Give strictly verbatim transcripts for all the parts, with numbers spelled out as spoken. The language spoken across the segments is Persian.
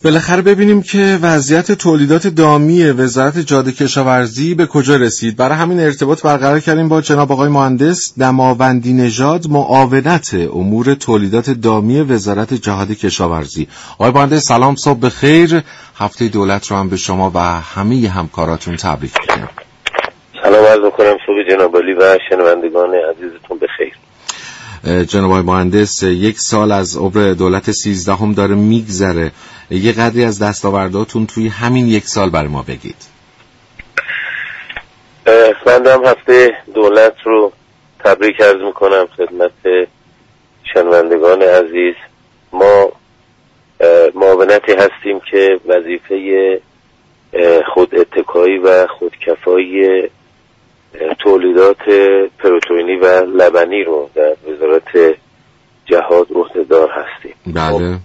بالاخره ببینیم که وضعیت تولیدات دامی وزارت جهاد کشاورزی به کجا رسید. برای همین ارتباط برقرار کردیم با جناب آقای مهندس دماوندی نژاد، معاونت امور تولیدات دامی وزارت جهاد کشاورزی. آقای مهندس سلام، صبح بخیر. هفته دولت رو هم به شما و همه همکاراتون تبریک میگم. سلام عرض می‌کنم، صبح جناب عالی و شنوندگان عزیزتون بخیر. جناب آقای مهندس، یک سال از عمر دولت سیزدهم داره میگذره، یه قدری از دستاورداتون توی همین یک سال برای ما بگید. من هم هفته دولت رو تبریک عرض میکنم خدمت شنوندگان عزیز. ما معاونتی هستیم که وظیفه خود اتکایی و خودکفایی تولیدات پروتئینی و لبنی رو در وزارت جهاد عهده‌دار هستیم. بله.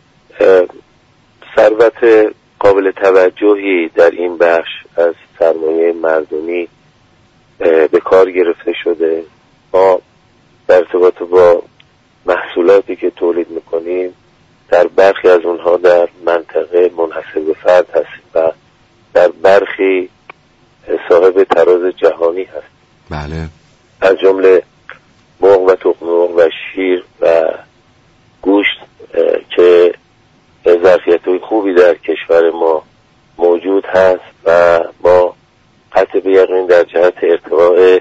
ثروت قابل توجهی در این بخش از سرمایه مردمی به کار گرفته شده. ما در ارتباط با محصولاتی که تولید میکنیم در برخی از اونها در منطقه منحصر به فرد هستیم و در برخی صاحب تراز جهانی هستیم. بله. از جمله مرغ و تخم مرغ و شیر و گوشت که ظرفیت‌های خوبی در کشور ما موجود هست و ما قطع به یقین در جهت ارتقاء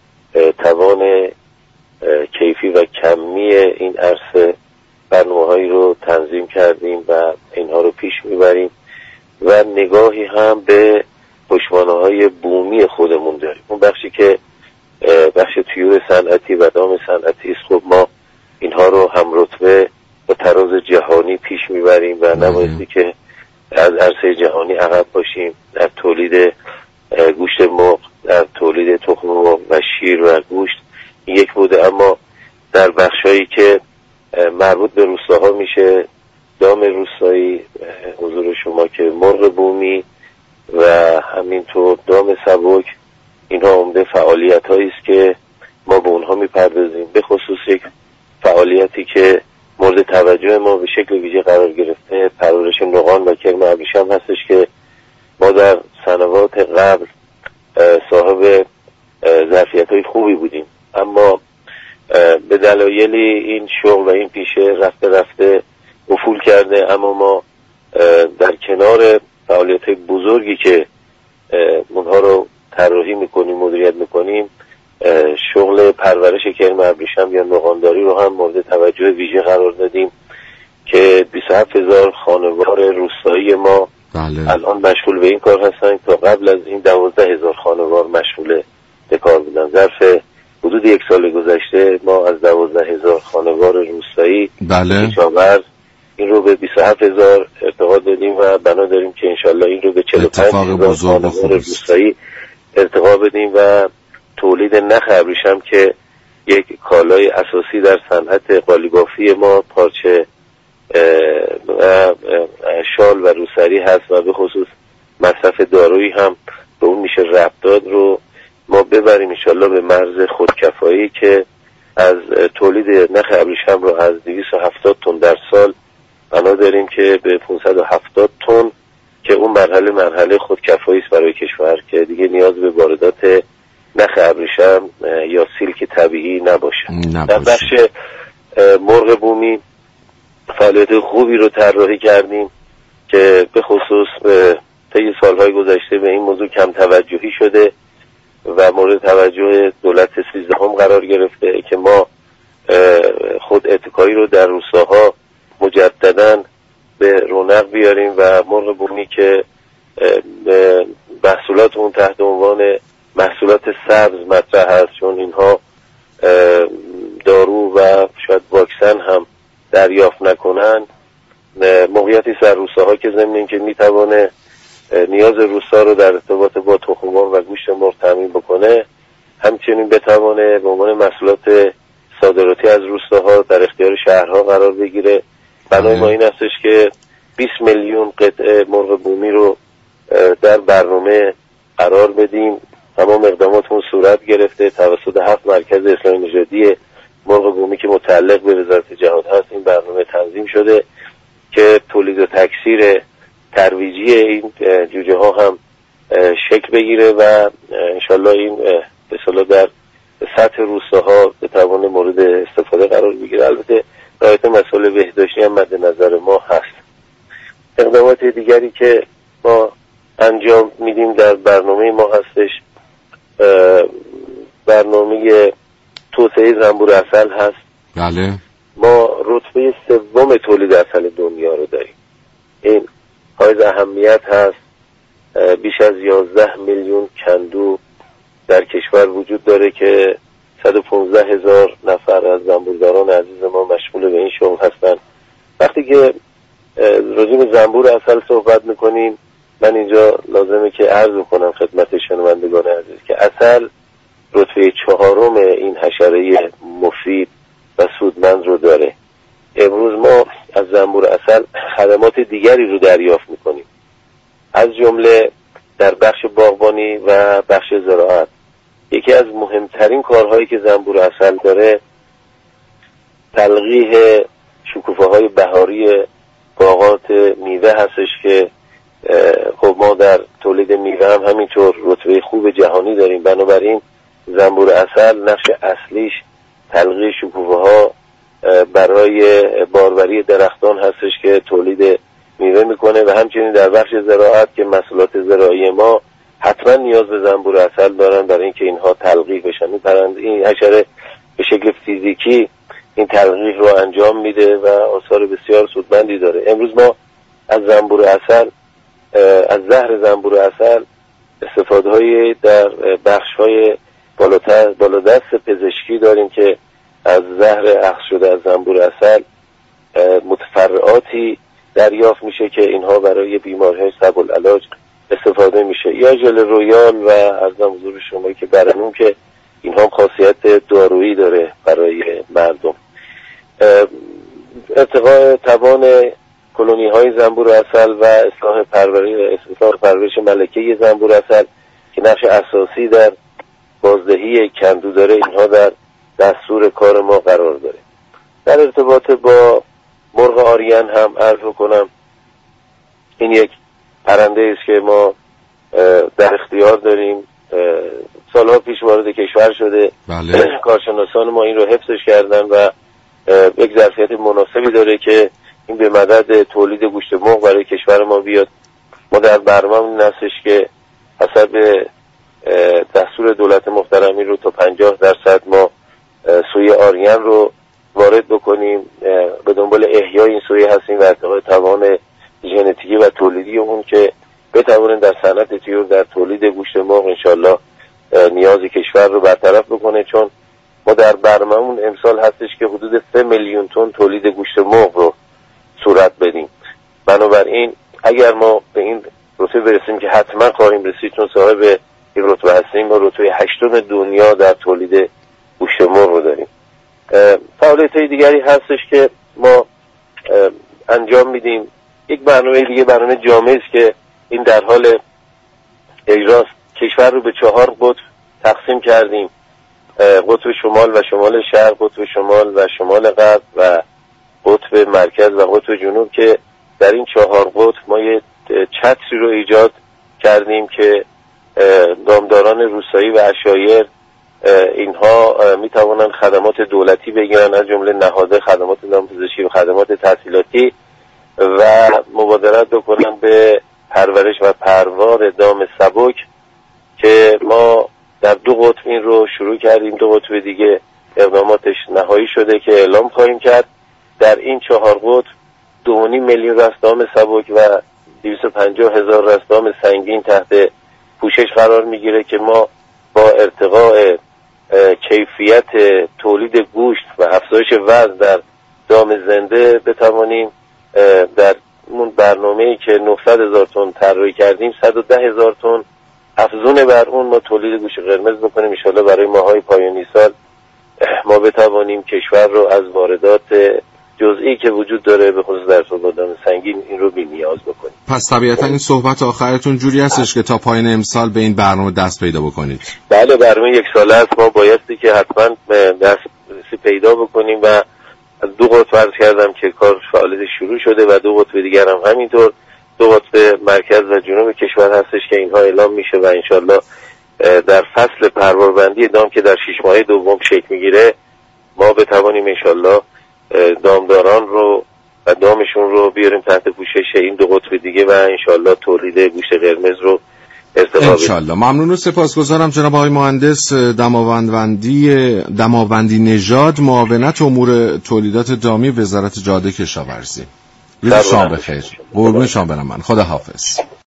توان کیفی و کمی این عرصه برنامه‌هایی رو تنظیم کردیم و اینها رو پیش میبریم و نگاهی هم به پشتوانه‌های بومی خودمون داریم. اون بخشی که بخش طیور صنعتی و دام صنعتی است، خب ما اینها رو هم رتبه با تراز جهانی پیش میبریم و نبایستی که از عرصه جهانی عقب باشیم. در تولید گوشت مرغ، در تولید تخم مرغ و شیر و گوشت این یک بوده، اما در بخشایی که مربوط به روستاها میشه، دام روستایی حضور شما که مرغ بومی و همینطور دام سبک، اینها عمده فعالیت هایی است که ما به اونها میپردازیم. به خصوص یک فعالیتی که مورد توجه ما به شکل ویژه قرار گرفته پرورش نقان و کرم ابریشم هستش که ما در سنوات قبل صاحب ظرفیت های خوبی بودیم، اما به دلایلی این شغل و این پیشه رفته رفته افول کرده. اما ما در کنار فعالیت های بزرگی که اونها رو طراحی میکنیم، مدیریت میکنیم، شغل پرورش کرم ابریشم یا نقانداری رو هم مورد توجه ویژه قرار دادیم که بیست و هفت هزار خانوار روستایی ما بله. الان مشغول به این کار هستن. تا قبل از این دوازده هزار خانوار مشغول به کار بودن. ظرف حدود یک سال گذشته ما از دوازده هزار خانوار روستایی بله. کشاورز این رو به بیست و هفت هزار ارتقا دادیم و بنا داریم که انشالله این رو به چهل و پنج هزار خانوار روستایی ارتقا بدیم و تولید نخ ابریشم که یک کالای اساسی در صنعت قالیبافی ما، پارچه و شال و روسری هست و به خصوص مصرف دارویی هم به اون میشه ربط داد، رو ما ببریم انشالله به مرز خودکفایی که از تولید نخ ابریشم رو از دویست و هفتاد تن در سال بنا داریم که به پانصد و هفتاد تن که اون مرحله مرحله خودکفایی است برای کشور که دیگه نیاز به واردات نخ ابریشم یا سیلک طبیعی نباشه. نباشه. در بخش مرغ بومی فعالیت خوبی رو طراحی کردیم که به خصوص طی سالهای گذشته به این موضوع کم توجهی شده و مورد توجه دولت سیزدهم قرار گرفته که ما خود اتکایی رو در روستاها مجدداً به رونق بیاریم و مرغ بومی که محصولات اون تحت عنوان محصولات سبز مطرح هست، چون اینها دارو و شاید واکسن هم دریافت نکنن، موقعیتی سر روستاها که ضمن اینکه میتوانه نیاز روستا رو در ارتباط با تخم مرغ و گوشت مرغ تامین بکنه، همچنین بتوانه به عنوان محصولات صادراتی از روستاها در اختیار شهرها قرار بگیره. بنای ما این هستش که بیست میلیون قطعه مرغ بومی رو در برنامه قرار بدیم. تمام اقداماتمون صورت گرفته توسط هفت مرکز اصلاح نژادی مرغ بومی که متعلق به وزارت جهاد هست. این برنامه تنظیم شده که تولید و تکثیر ترویجی این جوجه ها هم شکل بگیره و انشالله این به اصطلاح در سطح روستاها بتوانه مورد استفاده قرار بگیره. البته رعایت مسائل بهداشتی هم مد نظر ما هست. اقدامات دیگری که ما انجام میدیم در برنامه ما هستش، برنامه توسعه زنبور عسل هست. بله. ما رتبه سوم تولید عسل دنیا رو داریم. این حائز اهمیت هست. بیش از یازده میلیون کندو در کشور وجود داره که صد و پانزده هزار نفر از زنبورداران عزیز ما مشغول به این شغل هستند. وقتی که راجع به زنبور عسل صحبت میکنیم، من اینجا لازمه که عرض کنم خدمت شنوندگان عزیز که عسل رتبه چهارم این حشره مفید و سودمند رو داره. امروز ما از زنبور عسل خدمات دیگری رو دریافت میکنیم، از جمله در بخش باغبانی و بخش زراعت. یکی از مهمترین کارهایی که زنبور عسل داره تلقیح شکوفه های بهاری باغات میوه هستش که خب ما در تولید میوه هم همینطور رتبه خوب جهانی داریم. بنابراین زنبور عسل نقش اصلیش تلقیح شکوفه ها برای باروری درختان هستش که تولید میوه میکنه و همچنین در بخش زراعت که محصولات زراعی ما حتما نیاز به زنبور عسل دارن برای اینکه اینها تلقیح بشن. این پرنده این حشره به شکل فیزیکی این تلقیح رو انجام میده و آثار بسیار سودمندی داره. امروز ما از زنبور عسل، از زهر زنبور عسل استفاده های در بخش های بالاتر بالادست پزشکی داریم که از زهر اخذ شده از زنبور عسل متفرعاتی دریافت میشه که اینها برای بیماری‌های صعب العلاج استفاده میشه، یا ژل رویال و ارزم حضور شما که برنامه که اینها خاصیت دارویی داره برای مردم. ارتقاء توان کلونی های زنبور عسل و اصلاح پرورش اصلاح پرورش ملکه زنبور عسل که نقش اساسی در بازدهی کندو داره، اینها در دستور کار ما قرار داره. در ارتباط با مرغ آریان هم عرض کنم این یک پرنده است که ما در اختیار داریم، سالها پیش وارد کشور شده. بله. کارشناسان ما این رو حفظش کردن و یک ظرفیت مناسبی داره که این به مدد تولید گوشت مرغ برای کشور ما بیاد. ما در برنامه این هستش که حسب دستور دولت محترم این رو تا پنجاه درصد ما سوی آریان رو وارد بکنیم. به دنبال احیای این سویه هستیم و ارتقاء توان ژنتیکی و تولیدی اون که بتوانیم در صنعت طیور در تولید گوشت مرغ انشالله نیاز کشور رو برطرف بکنه، چون ما در برنامه‌مون امسال هستش که حدود سه میلیون تن تولید گوشت مرغ رو صورت بدیم. بنابراین اگر ما به این رتبه برسیم که حتما خواهیم رسید، چون صاحب این رتبه هستیم، ما رتبه هشتم دنیا در تولید گوشت مرغ رو داریم. فعالیت‌های دیگری هستش که ما انجام میدیم. یک برنامه دیگه برنامه جامع است که این در حال اجراست. کشور رو به چهار قطب تقسیم کردیم، قطب شمال و شمال شرق، قطب شمال و شمال غرب و قطب مرکز و قطب جنوب، که در این چهار قطب ما یه چتری رو ایجاد کردیم که دامداران روستایی و عشایر اینها می توانند خدمات دولتی بگیرن، از جمله نهاد خدمات دامپزشکی و خدمات تحصیلاتی، و مبادرت بکنن به پرورش و پروار دام سبک که ما در دو قطب این رو شروع کردیم. دو قطب دیگه اقداماتش نهایی شده که اعلام خواهیم کرد. در این چهار قطب دو و نیم میلیون رستام سبک و دویست و پنجاه هزار رستام سنگین تحت پوشش قرار میگیره که ما با ارتقاء کیفیت تولید گوشت و افزایش وزن در دام زنده بتوانیم در اون برنامه‌ای که نهصد هزار تن طراحی کردیم صد و ده هزار تن افزون بر اون ما تولید گوشت قرمز بکنیم. ان شاءالله برای ماهای پایانی سال ما بتوانیم کشور رو از واردات جزئی که وجود داره به خصوص در تولید دام سنگین این رو بی نیاز بکنیم. پس طبیعتا این صحبت آخرتون جوری هستش که تا پایان امسال به این برنامه دست پیدا بکنید. بله، برنامه یک ساله است. ما بایستی که حتما دست پیدا بکنیم و دو قطب عرض کردم که کار فعالیت شروع شده و دو قطب دیگر هم همینطور دو قطب مرکز و جنوب کشور هستش که اینها اعلام میشه و انشالله در فصل پرواربندی دام که در شش ماه دوم شکل میگیره ما بتوانیم انشالله دامداران رو و دامشون رو بیاریم تحت پوشش این دو قطب دیگه و انشالله تولید گوشت قرمز رو ارتقا بدیم انشالله. ممنون و سپاسگزارم جناب آقای مهندس دماوندی دماوندی نژاد، معاونت امور تولیدات دامی، وزارت جاده کشاورزی. روز شما بخیر. قربون شما برم من. خدا حافظ.